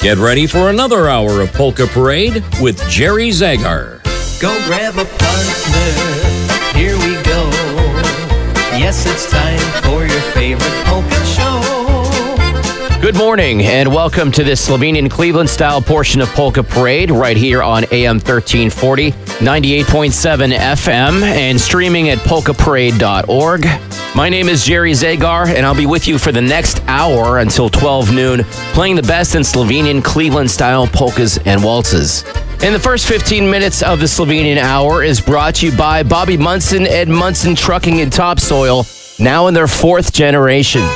Get ready for another hour of Polka Parade with Jerry Zagar. Go grab a partner, here we go. Yes, it's time for your favorite polka show. Good morning and welcome to this Slovenian Cleveland style portion of Polka Parade right here on AM 1340, 98.7 FM and streaming at polkaparade.org. My name is Jerry Zagar and I'll be with you for the next hour until 12 noon, playing the best in Slovenian Cleveland style polkas and waltzes. In the first 15 minutes of the Slovenian hour is brought to you by Bobby Munson, Ed Munson Trucking and Topsoil, now in their fourth generation.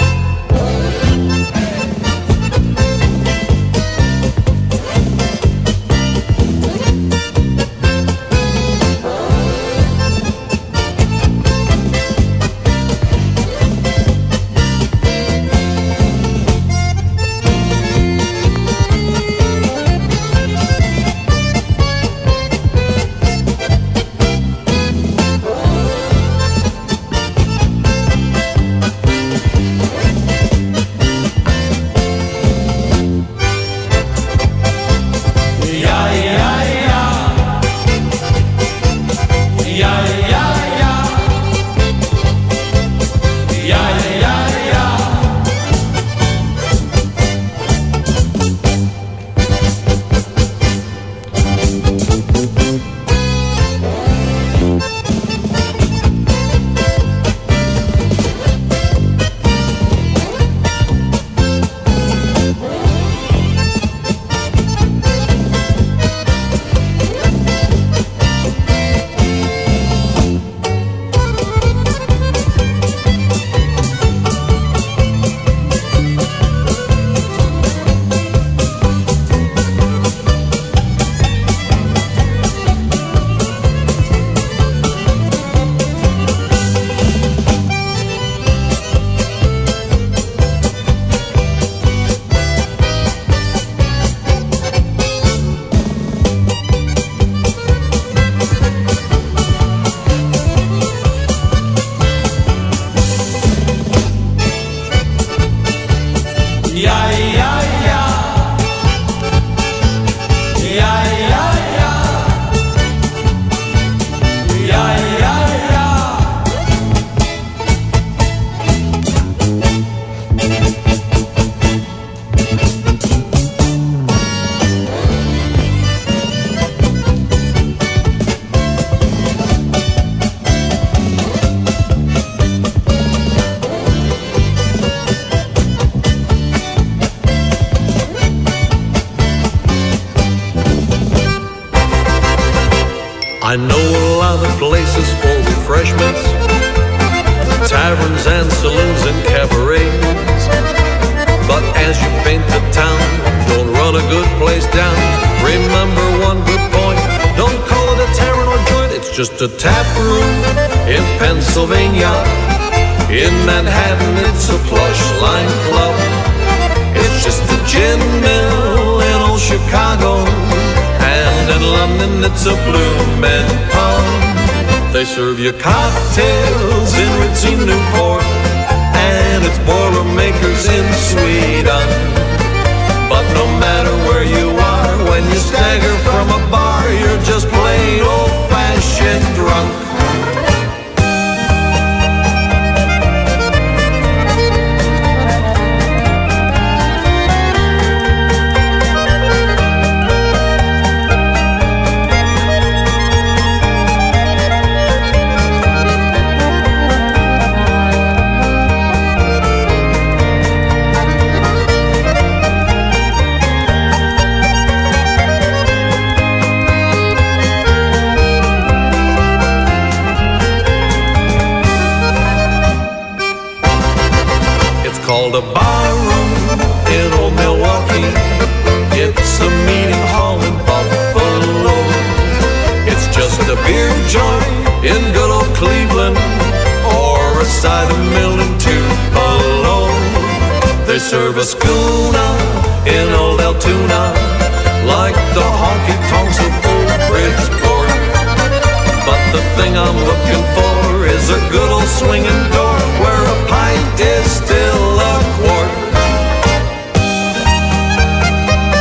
I know a lot of places for refreshments, taverns and saloons and cabarets. But as you paint the town, don't run a good place down. Remember one good point, don't call it a tavern or joint. It's just a tap room in Pennsylvania. In Manhattan it's a plush line club. It's just a gin mill in old Chicago. And in London it's a bloomin' pub. They serve you cocktails in ritzy Newport, and it's Boilermakers in Sweden. But no matter where you are, when you stagger from a bar, you're just plain old-fashioned drunk. Called a bar room in old Milwaukee. It's a meeting hall in Buffalo. It's just a beer joint in good old Cleveland, or a cider mill in Tupelo. They serve a schooner in old Altoona, like the honky-tonks of old Bridgeport. But the thing I'm looking for is a good old swinging door, where a pint is still a quart.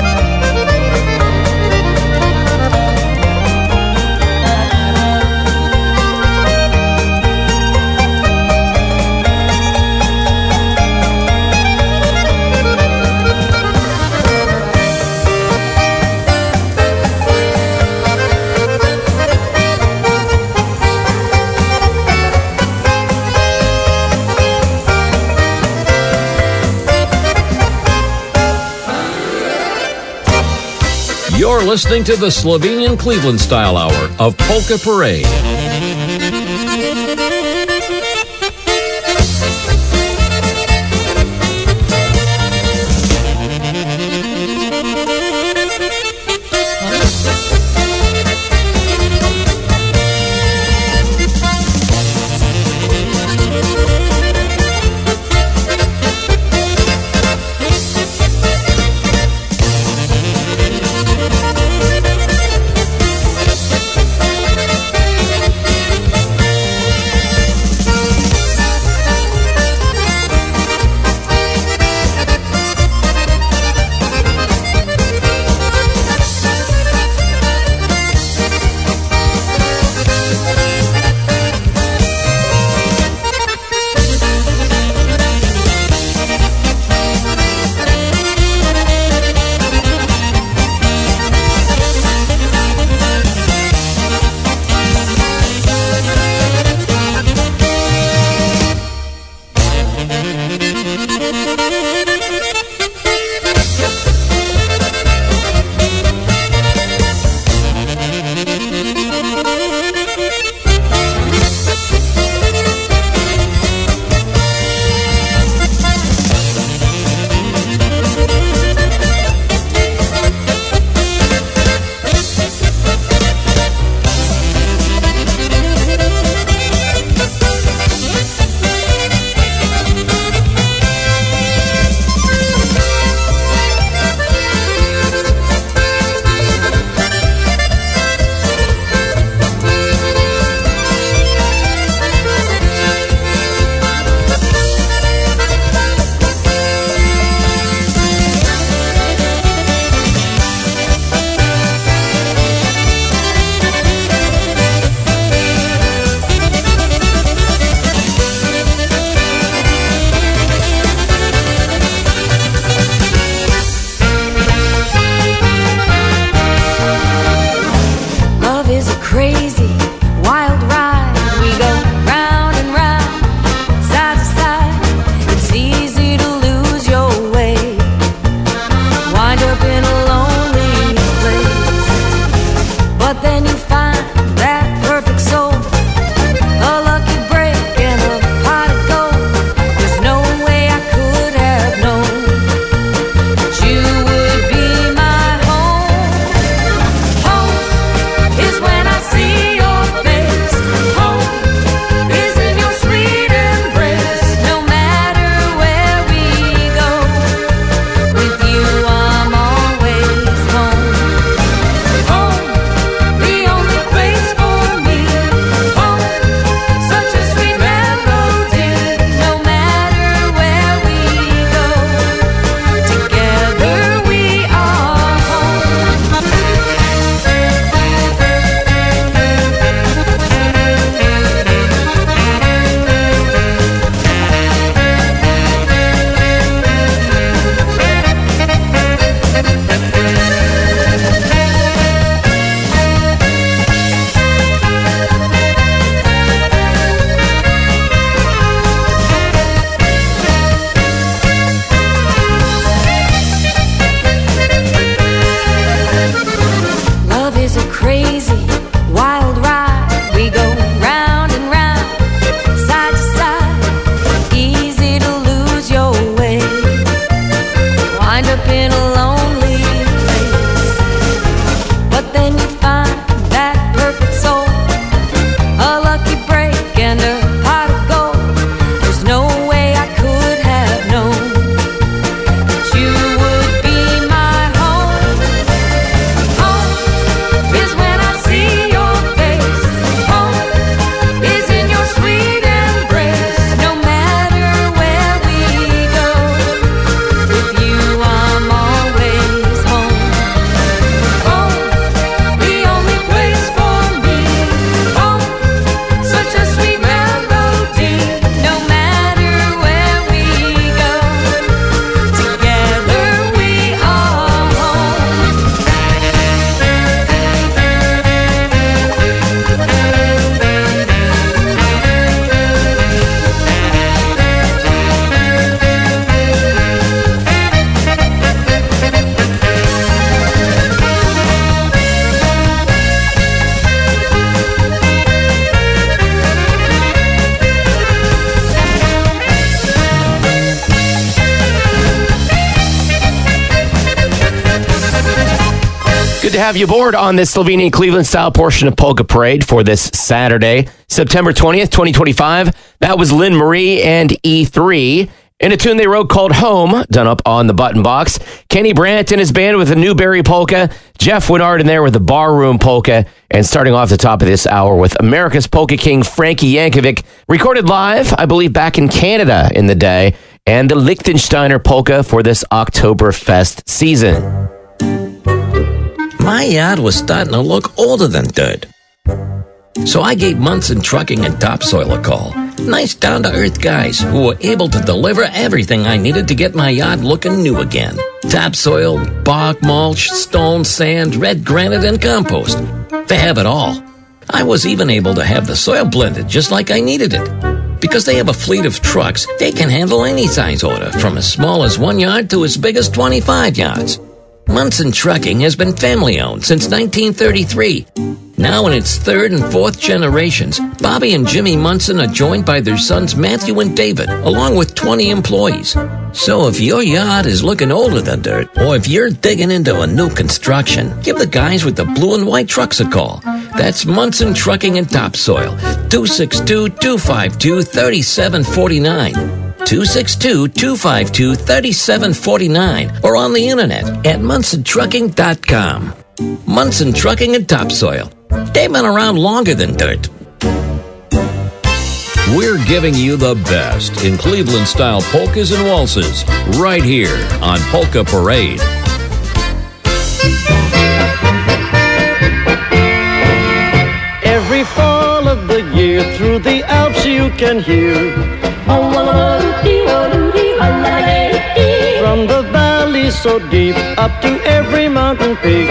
You're listening to the Slovenian Cleveland Style Hour of Polka Parade. With you, I'm all Good to have you aboard on this Slovenian Cleveland style portion of Polka Parade for this Saturday, September 20th, 2025. That was Lynn Marie and E3 in a tune they wrote called Home, done up on the button box. Kenny Brandt and his band with a Newberry polka. Jeff Winard in there with the Barroom polka. And starting off the top of this hour with America's Polka King Frankie Yankovic, recorded live, I believe, back in Canada in the day, and the Liechtensteiner polka for this Oktoberfest season. My yard was starting to look older than dirt. So I gave Munson Trucking and Topsoil a call. Nice down-to-earth guys who were able to deliver everything I needed to get my yard looking new again. Topsoil, bark mulch, stone, sand, red granite, and compost. They have it all. I was even able to have the soil blended just like I needed it. Because they have a fleet of trucks, they can handle any size order, from as small as 1 yard to as big as 25 yards. Munson Trucking has been family-owned since 1933. Now in its third and fourth generations, Bobby and Jimmy Munson are joined by their sons Matthew and David, along with 20 employees. So if your yard is looking older than dirt, or if you're digging into a new construction, give the guys with the blue and white trucks a call. That's Munson Trucking and Topsoil, 262-252-3749. 262-252-3749 or on the internet at MunsonTrucking.com. Munson Trucking and Topsoil. They've been around longer than dirt. We're giving you the best in Cleveland-style polkas and waltzes right here on Polka Parade. Every fall of the year through the Alps you can hear from the valley so deep up to every mountain peak.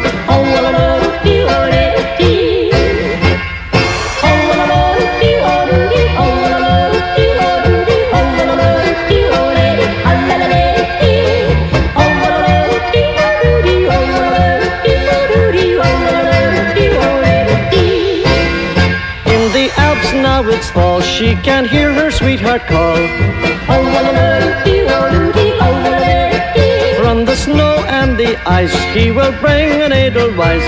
In the Alps now it's fall, she can hear her sweetheart call. From the snow and the ice, he will bring an edelweiss.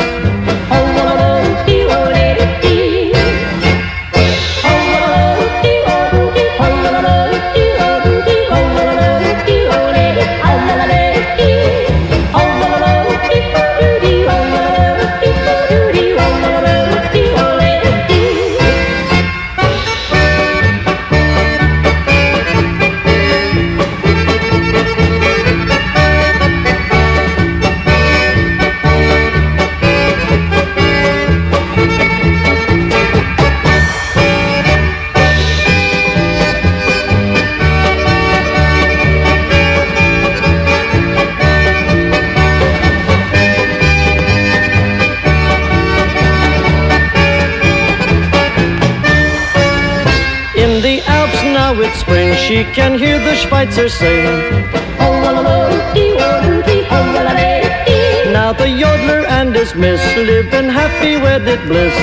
She can hear the Schweitzer sing. Now the yodeler and his miss live in happy wedded bliss.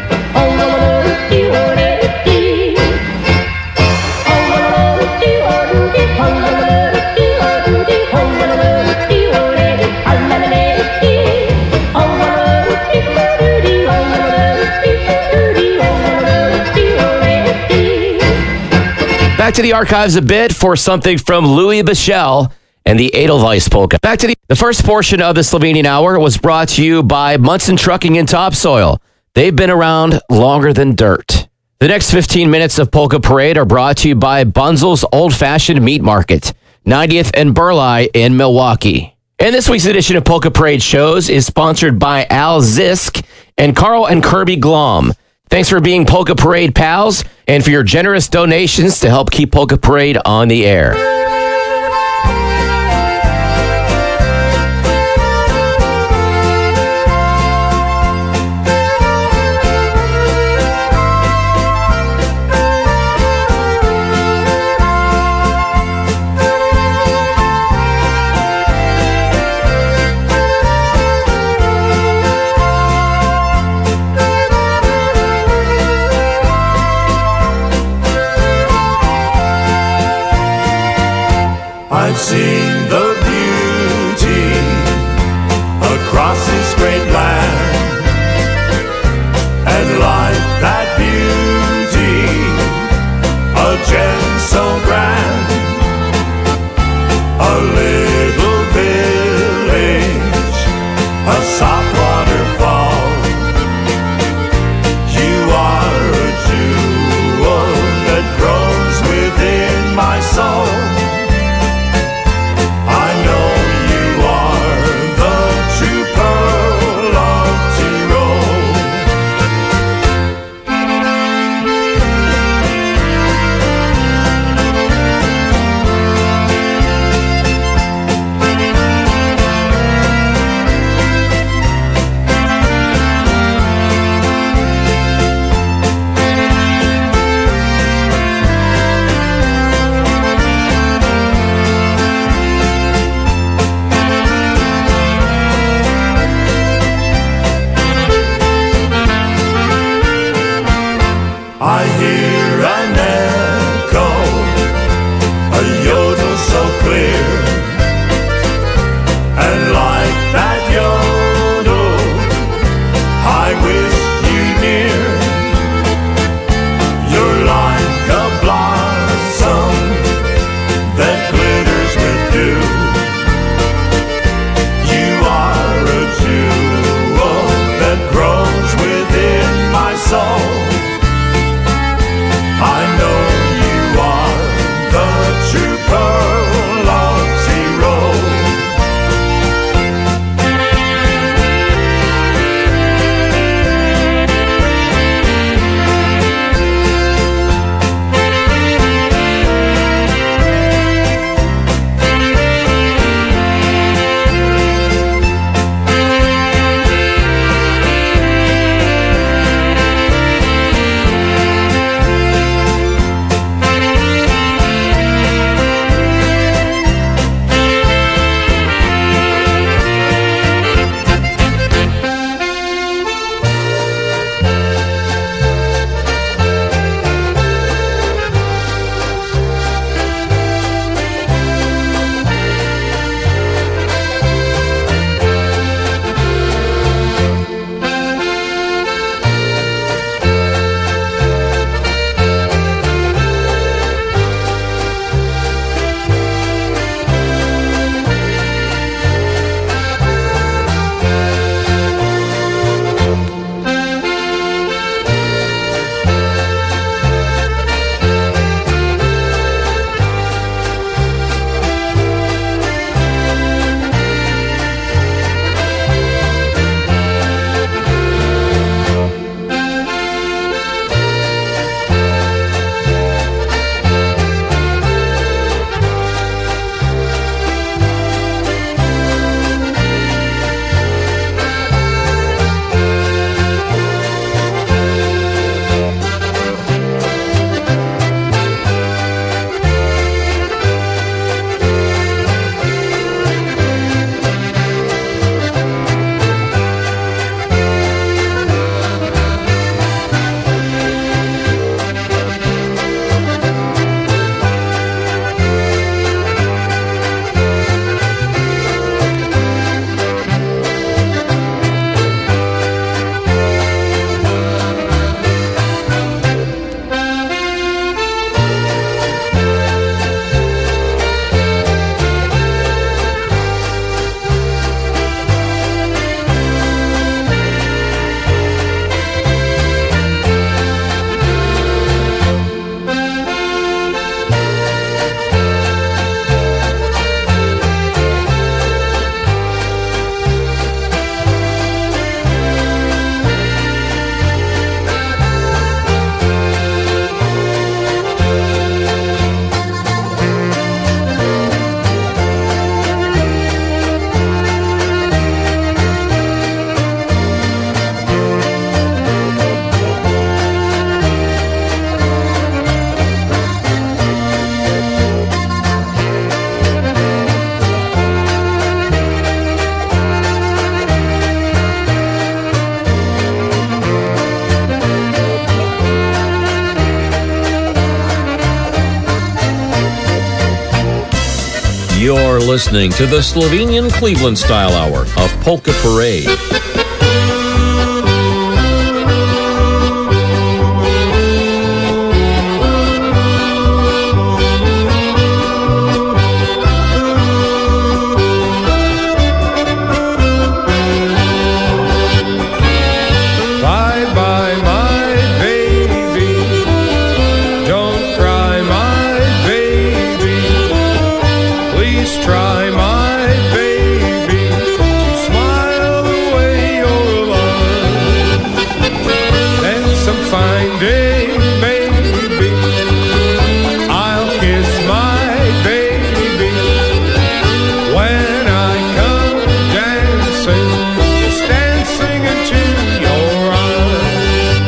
Back to the archives a bit for something from Louis Bichel and the Edelweiss polka. Back to the first portion of the Slovenian Hour was brought to you by Munson Trucking and Topsoil. They've been around longer than dirt. The next 15 minutes of Polka Parade are brought to you by Bunzel's Old Fashioned Meat Market, 90th and Burleigh in Milwaukee. And this week's edition of Polka Parade Shows is sponsored by Al Zisk and Carl and Kirby Glom. Thanks for being Polka Parade pals and for your generous donations to help keep Polka Parade on the air. listening to the Slovenian Cleveland Style Hour of Polka Parade. Try my baby to smile away your love. Then some fine day, baby, I'll kiss my baby. When I come dancing, just dancing into your arms.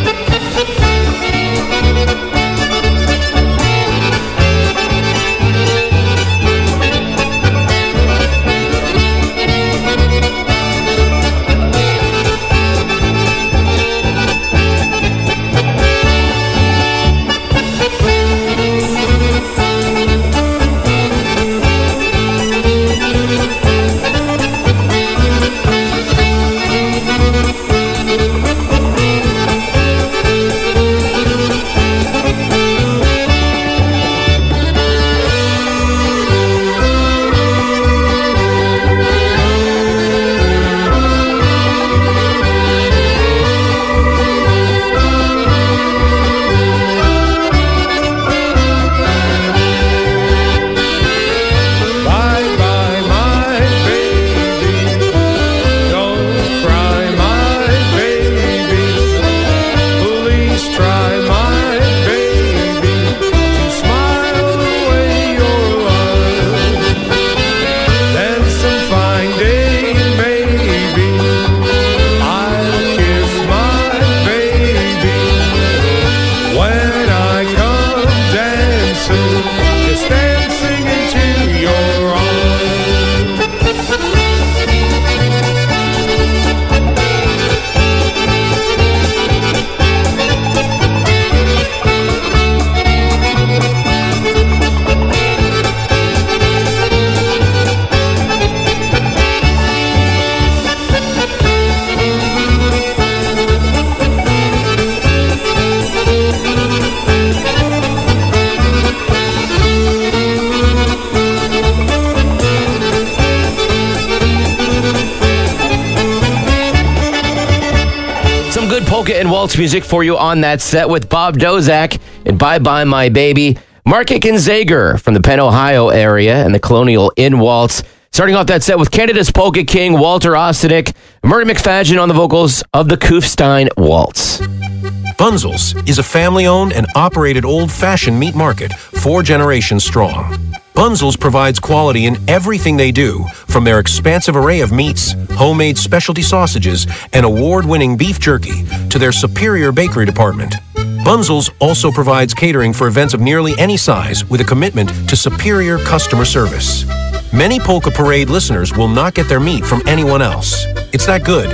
Polka and waltz music for you on that set with Bob Dozak and Bye Bye My Baby. Mark Ickenzager from the Penn, Ohio area and the Colonial Inn Waltz. Starting off that set with Canada's Polka King, Walter Ostanek, Murray McFadgen on the vocals of the Kufstein Waltz. Bunzel's is a family-owned and operated old-fashioned meat market, 4 generations strong. Bunzel's provides quality in everything they do, from their expansive array of meats, homemade specialty sausages, and award-winning beef jerky, to their superior bakery department. Bunzel's also provides catering for events of nearly any size with a commitment to superior customer service. Many Polka Parade listeners will not get their meat from anyone else. It's that good.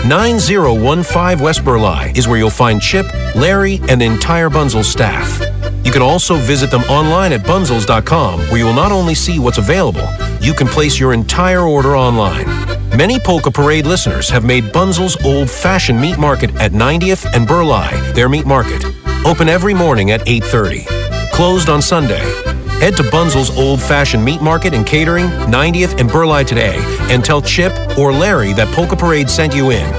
9015 West Burleigh is where you'll find Chip, Larry, and the entire Bunzel's staff. You can also visit them online at bunzels.com, where you will not only see what's available, you can place your entire order online. Many Polka Parade listeners have made Bunzel's old-fashioned meat market at 90th and Burleigh their meat market. Open every morning at 8:30. Closed on Sunday. Head to Bunzel's Old-Fashioned Meat Market and Catering, 90th and Burleigh today, and tell Chip or Larry that Polka Parade sent you in.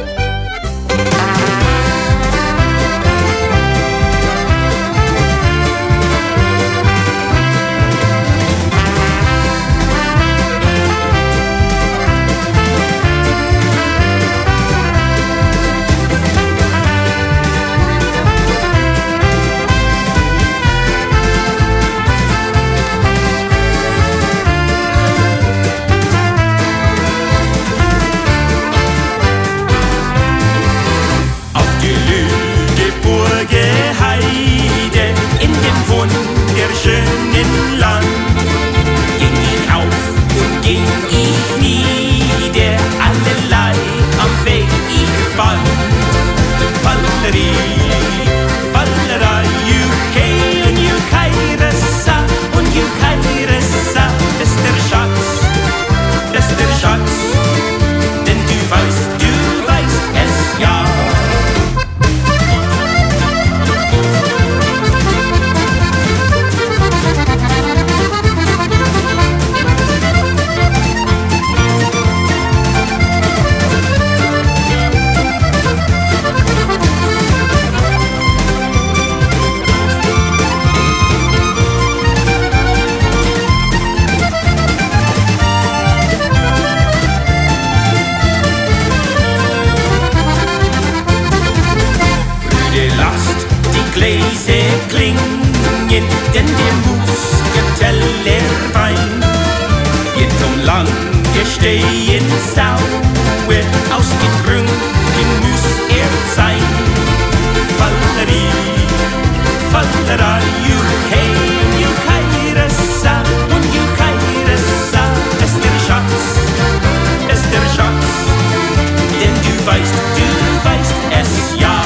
denn der Muskeltellerwein wird um lang gestehen sauer, ausgetrunken muss sein. Falleri, Fallera, juchei, jucheiressa, und jucheiressa, ist der Schatz, denn du weißt es ja.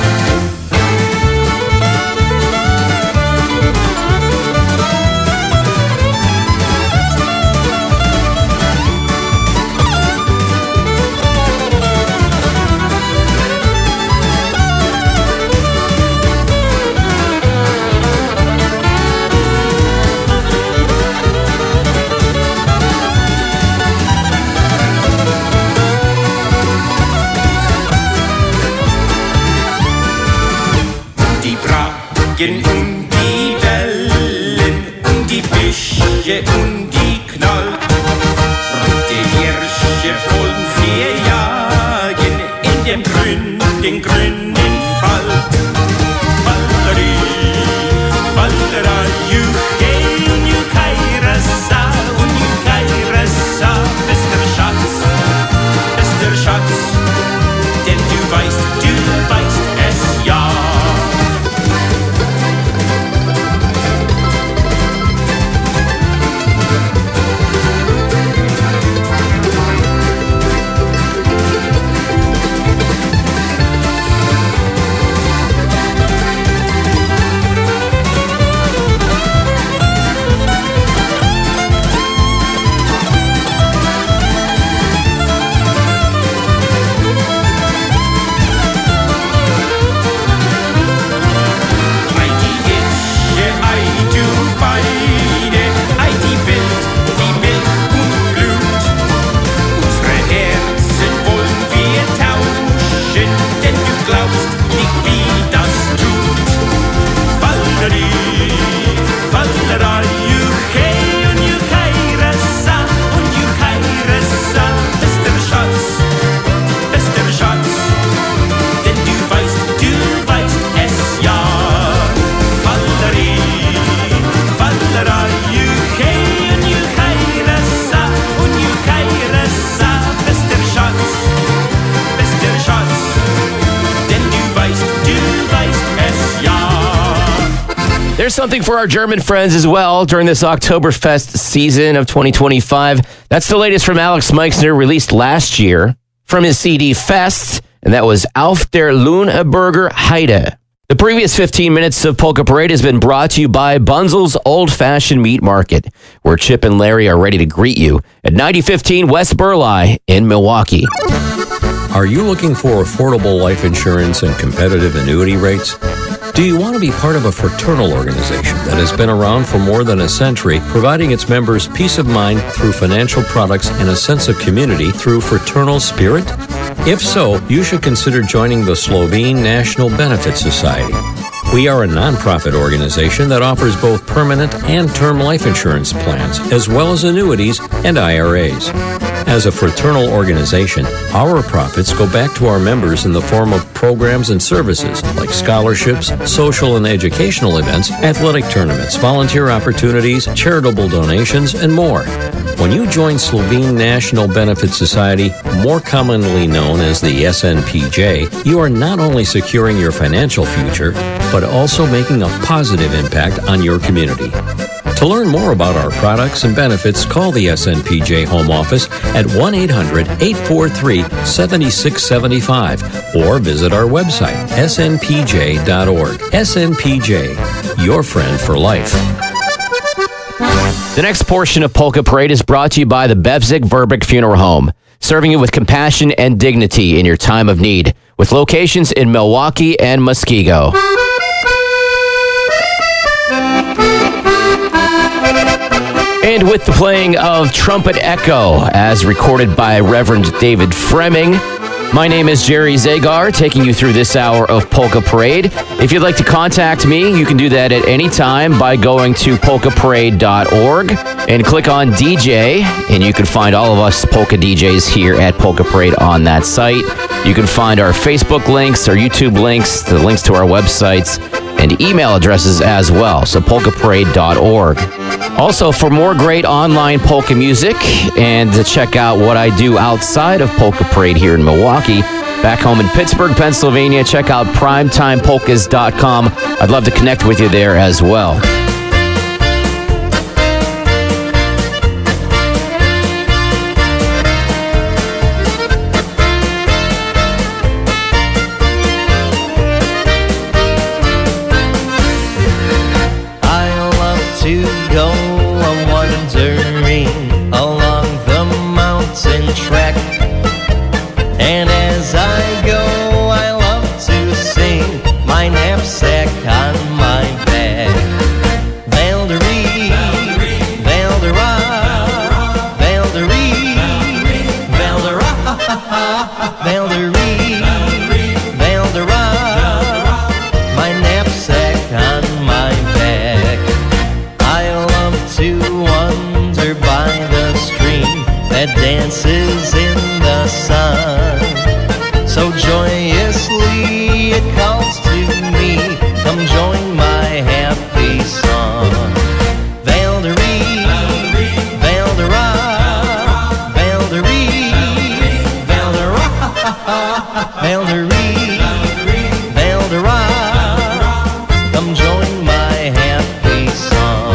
Und die Wellen und die Büsche und die Knall, rote Hirsche wollen wir jagen in dem grünen Wald. Fallera, juchei, jucheiressa, und jucheiressa, ist der Schatz, denn du weißt es ja. There's something for our German friends as well during this Oktoberfest season of 2025. That's the latest from Alex Meixner, released last year from his CD Fest, and that was Auf der Lüneburger Heide. The previous 15 minutes of Polka Parade has been brought to you by Bunzel's Old Fashioned Meat Market, where Chip and Larry are ready to greet you at 9015 West Burleigh in Milwaukee. Are you looking for affordable life insurance and competitive annuity rates? Do you want to be part of a fraternal organization that has been around for more than a century, providing its members peace of mind through financial products and a sense of community through fraternal spirit? If so, you should consider joining the Slovene National Benefit Society. We are a nonprofit organization that offers both permanent and term life insurance plans, as well as annuities and IRAs. As a fraternal organization, our profits go back to our members in the form of programs and services like scholarships, social and educational events, athletic tournaments, volunteer opportunities, charitable donations, and more. When you join Slovene National Benefit Society, more commonly known as the SNPJ, you are not only securing your financial future, but also making a positive impact on your community. To learn more about our products and benefits, call the SNPJ Home Office at 1-800-843-7675 or visit our website, snpj.org. SNPJ, your friend for life. The next portion of Polka Parade is brought to you by the Bevzig Verbeck Funeral Home, serving you with compassion and dignity in your time of need, with locations in Milwaukee and Muskego. And with the playing of Trumpet Echo, as recorded by Reverend David Fremming, my name is Jerry Zagar, taking you through this hour of Polka Parade. If you'd like to contact me, you can do that at any time by going to polkaparade.org and click on DJ, and you can find all of us polka DJs here at Polka Parade on that site. You can find our Facebook links, our YouTube links, the links to our websites, and email addresses as well, so polkaparade.org. Also, for more great online polka music and to check out what I do outside of Polka Parade here in Milwaukee, back home in Pittsburgh, Pennsylvania, check out primetimepolkas.com. I'd love to connect with you there as well. To go a-wandering along the mountain track, and as I go I love to sing my knapsack on my back. Valderie, Valdera, Valderie, Valdera, Valderie, Valdera, my knapsack on my back. I love to wander by the stream that dances in the sun. So joyously it calls to me, come join my happy song. Valderie, Valdera, Valderie, Valdera, Valderie, Valdera, come join my happy song.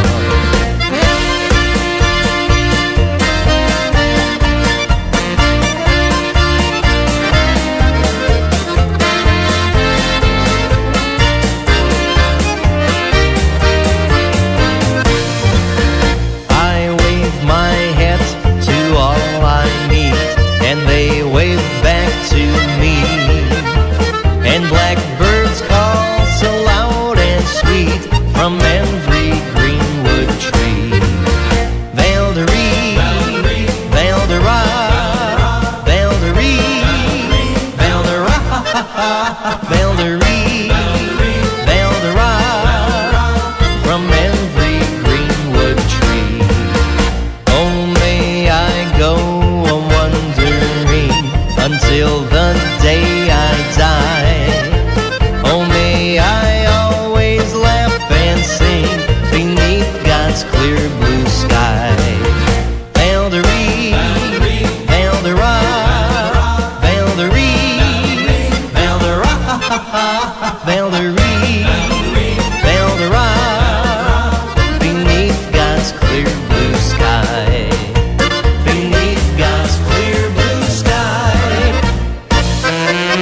And blackbirds call so loud and sweet from every greenwood tree. Valderie, Valdera, Valderie, Valdera, Valderie, Valdera, from every greenwood tree. Oh, may I go a-wandering until the day I die. Oh, may I always laugh and sing beneath God's clear blue sky. Valderie, Valdera, Valderie, Valdera, Valderie, Valdera, beneath God's clear blue sky. Beneath God's clear blue sky.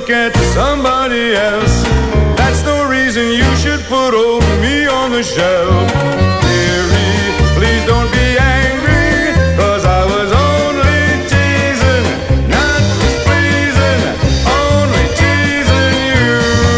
look at somebody else. That's no reason you should put old me on the shelf. Dearie, please don't be angry, 'cause I was only teasing, not displeasing, only teasing you.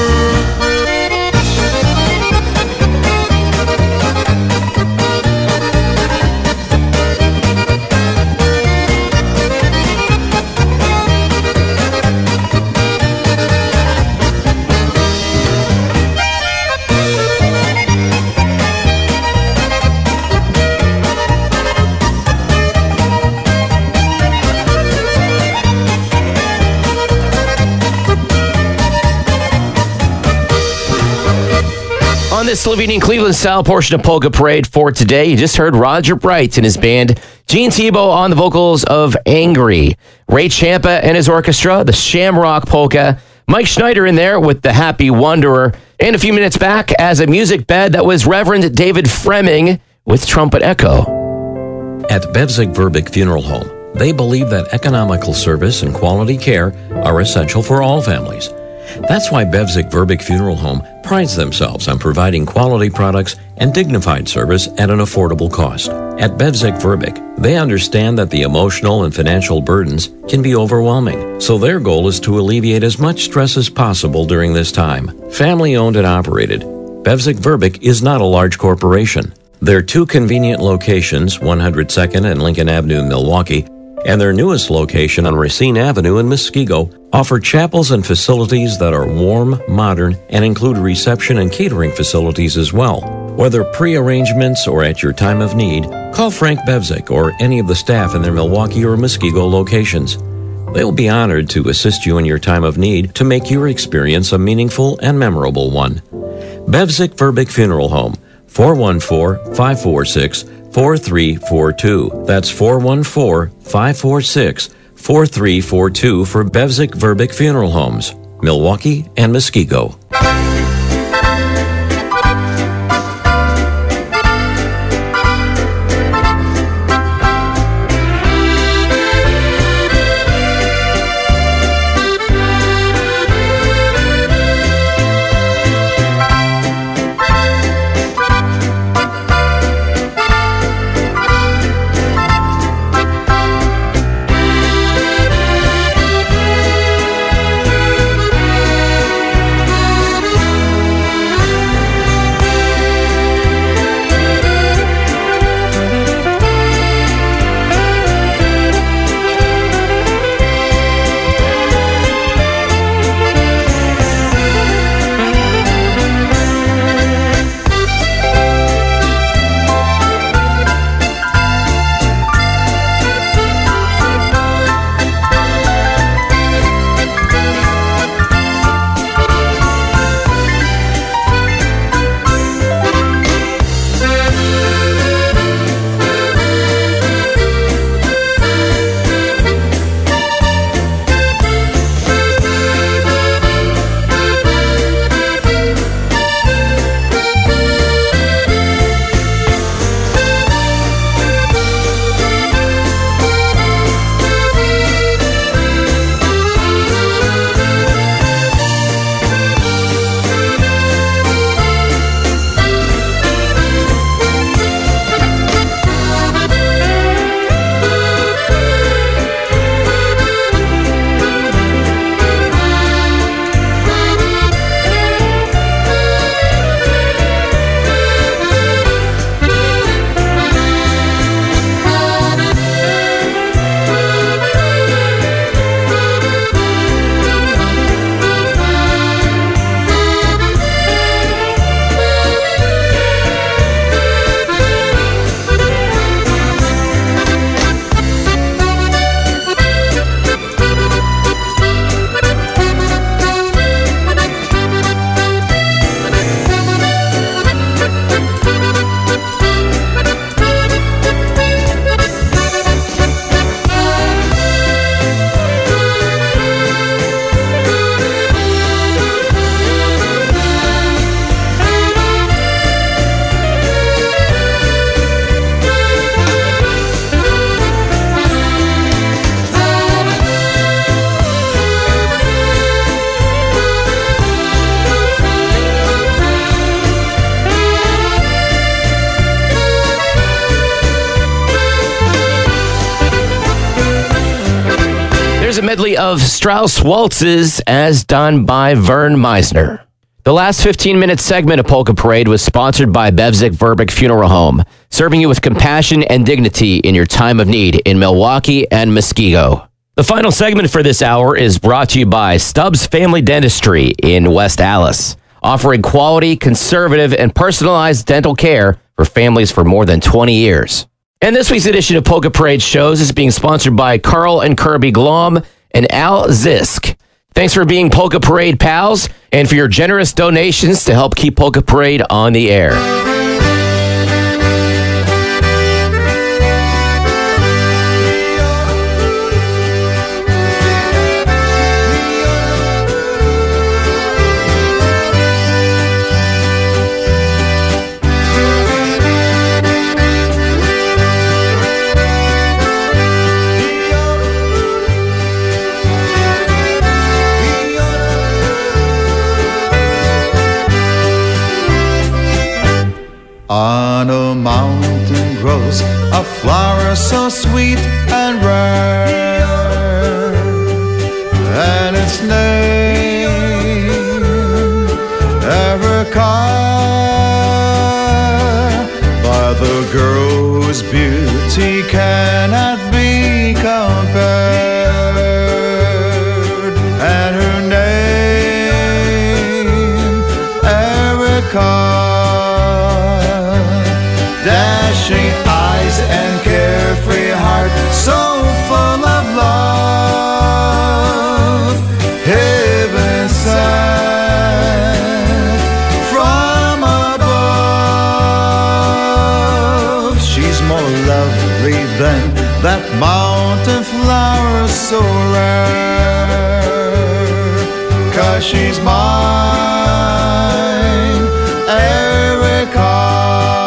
On this Slovenian Cleveland style portion of Polka Parade for today, you just heard Roger Bright and his band, Gene Tebow on the vocals of Angry, Ray Champa and his orchestra, the Shamrock Polka, Mike Schneider in there with the Happy Wanderer, and a few minutes back as a music bed that was Reverend David Fremming with Trumpet Echo. At Bevzig Verbeek Funeral Home, they believe that economical service and quality care are essential for all families. That's why Bevzig Verbeek Funeral Home prides themselves on providing quality products and dignified service at an affordable cost. At Bevzig Verbeek, they understand that the emotional and financial burdens can be overwhelming, so their goal is to alleviate as much stress as possible during this time. Family-owned and operated, Bevzig Verbeek is not a large corporation. Their two convenient locations, 102nd and Lincoln Avenue in Milwaukee, and their newest location on Racine Avenue in Muskego, offer chapels and facilities that are warm, modern, and include reception and catering facilities as well. Whether pre-arrangements or at your time of need, call Frank Bevzig or any of the staff in their Milwaukee or Muskego locations. They'll be honored to assist you in your time of need to make your experience a meaningful and memorable one. Bevzig Verbeek Funeral Home, 414-546-4342. That's 414-546-4342 for Bevzig Verbeek Funeral Homes, Milwaukee and Muskego. Here's a medley of Strauss waltzes as done by Vern Meisner. The last 15-minute segment of Polka Parade was sponsored by Bevzik Verbeek Funeral Home, serving you with compassion and dignity in your time of need in Milwaukee and Muskego. The final segment for this hour is brought to you by Stubbs Family Dentistry in West Allis, offering quality, conservative, and personalized dental care for families for more than 20 years. And this week's edition of Polka Parade shows is being sponsored by Carl and Kirby Glom and Al Zisk. Thanks for being Polka Parade pals and for your generous donations to help keep Polka Parade on the air. On a mountain grows a flower so sweet and rare, and its name Erica, by the girl whose beauty cannot be compared, and her name Erica. Dashing eyes and carefree heart, so full of love, heaven sent from above. She's more lovely than that mountain flower so rare, 'cause she's mine, Erica.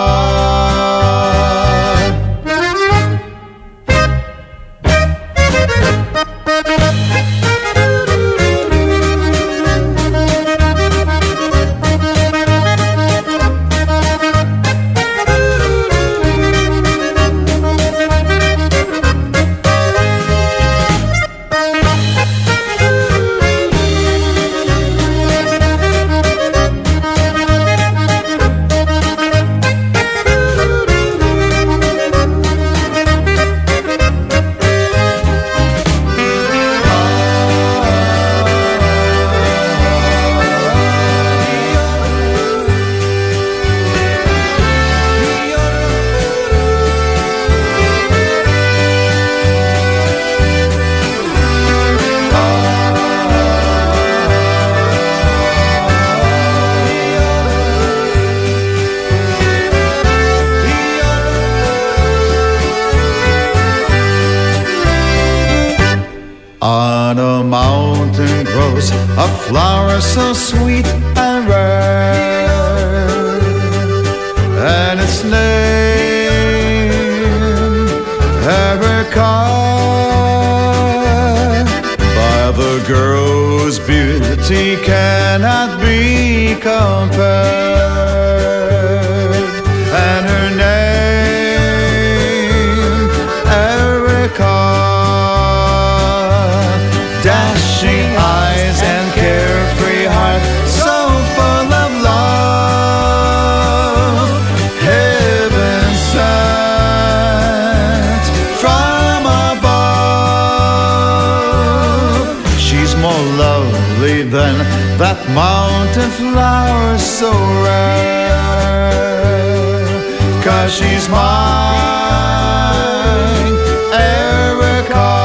On a mountain grows a flower so sweet and rare, and its name Erica, by the girl whose beauty cannot be compared, and her name Erica. Dashing eyes and carefree heart, so full of love, heaven sent from above. She's more lovely than that mountain flower so rare, 'cause she's mine, Erica.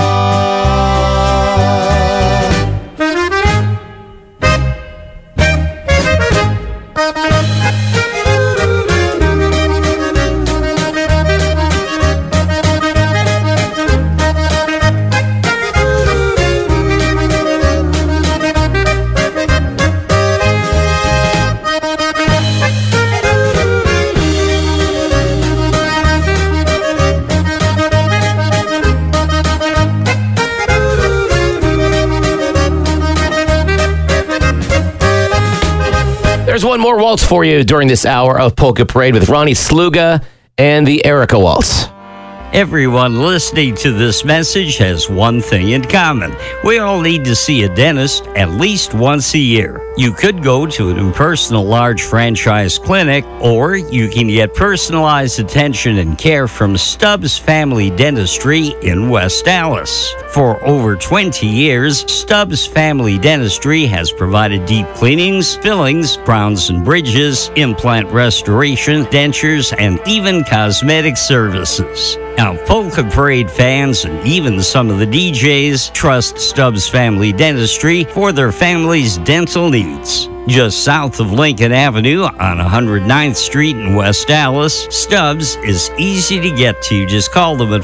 There's one more waltz for you during this hour of Polka Parade with Ronnie Sluga and the Erica Waltz. Everyone listening to this message has one thing in common. We all need to see a dentist at least once a year. You could go to an impersonal large franchise clinic, or you can get personalized attention and care from Stubbs Family Dentistry in West Dallas. For over 20 years, Stubbs Family Dentistry has provided deep cleanings, fillings, crowns and bridges, implant restoration, dentures, and even cosmetic services. Now, Polka Parade fans and even some of the DJs trust Stubbs Family Dentistry for their family's dental needs. Just south of Lincoln Avenue on 109th Street in West Dallas, Stubbs is easy to get to. Just call them at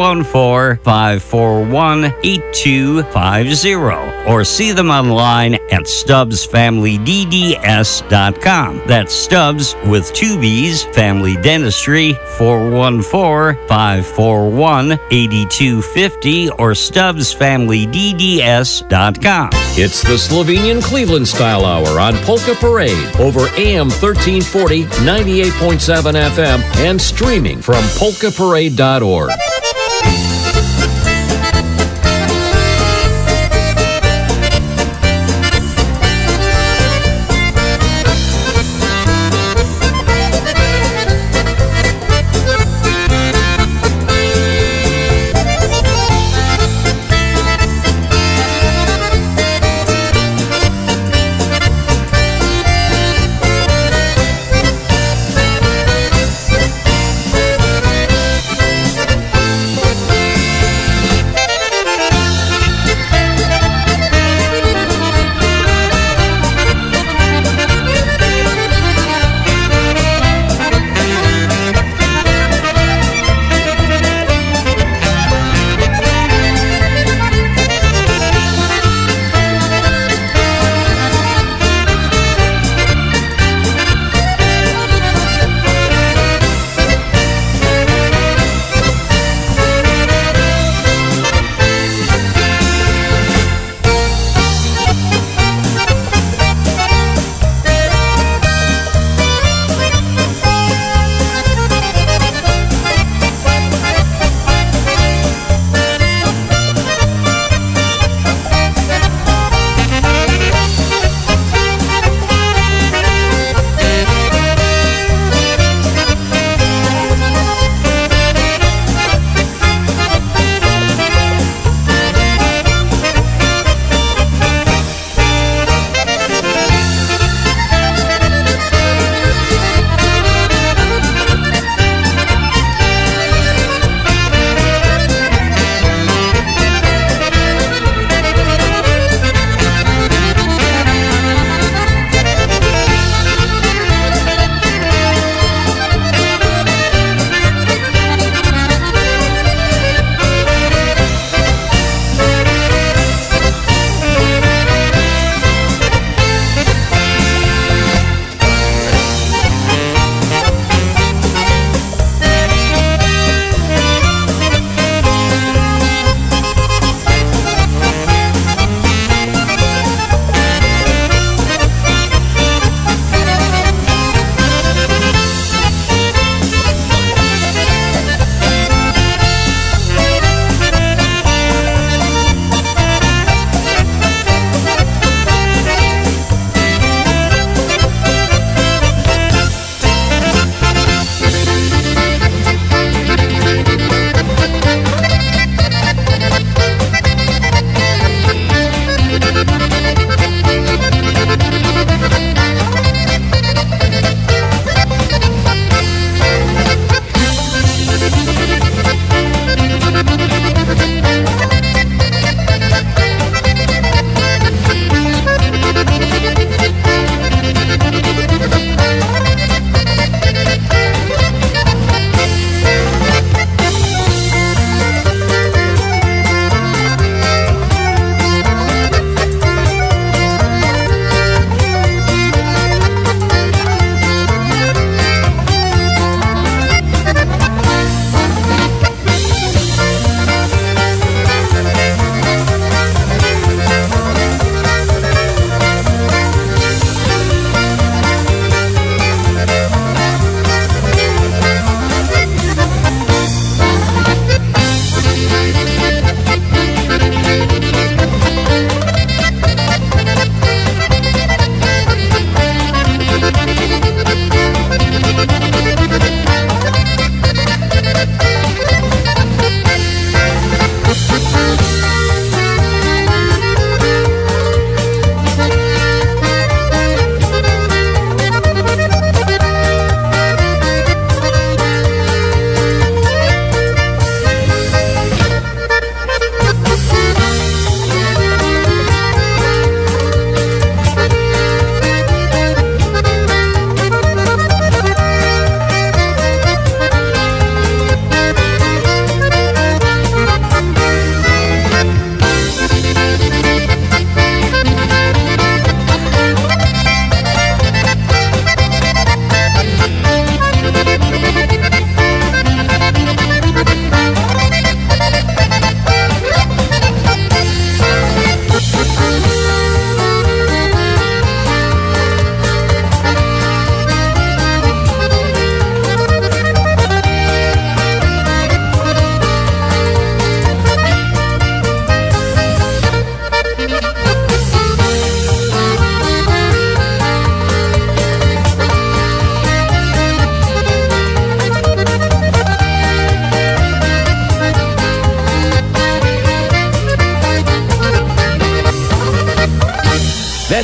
414-541-8250 or see them online at StubbsFamilyDDS.com. That's Stubbs with 2 B's, Family Dentistry, 414-541-8250 or StubbsFamilyDDS.com. It's the Slovenian Cleveland Style Hour on Polka Parade over AM 1340, 98.7 FM, and streaming from polkaparade.org.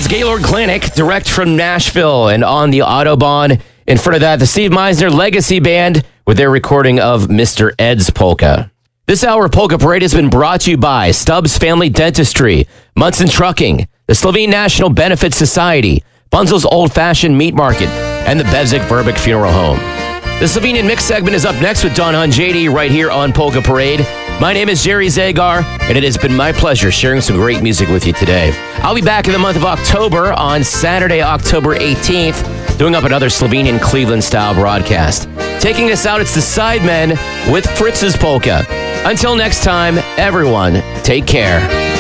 It's Gaylord Clinic, direct from Nashville and on the Autobahn. In front of that, the Steve Meisner Legacy Band with their recording of Mr. Ed's Polka. This hour of Polka Parade has been brought to you by Stubbs Family Dentistry, Munson Trucking, the Slovene National Benefit Society, Bunzel's Old Fashioned Meat Market, and the Bezic Verbic Funeral Home. The Slovenian Mix segment is up next with Don Hunjady right here on Polka Parade. My name is Jerry Zagar, and it has been my pleasure sharing some great music with you today. I'll be back in the month of October on Saturday, October 18th, doing up another Slovenian Cleveland-style broadcast. Taking us out, it's the Sidemen with Fritz's Polka. Until next time, everyone, take care.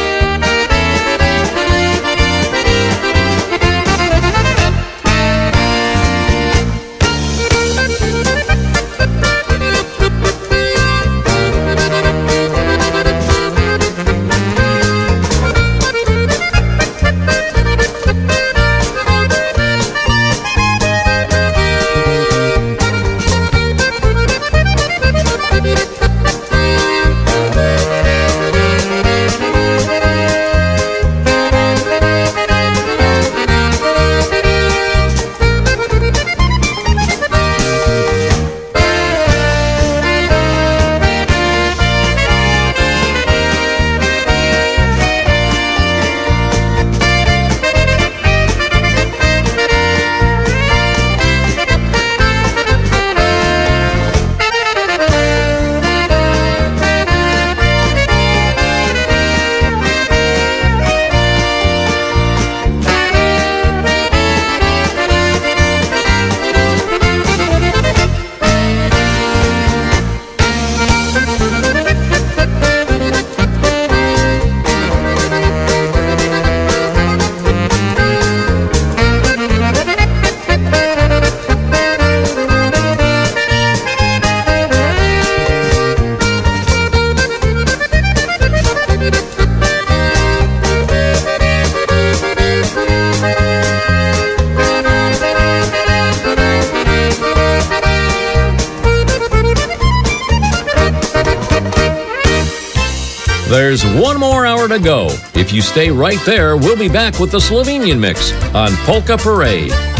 There's one more hour to go. If you stay right there, we'll be back with the Slovenian Mix on Polka Parade.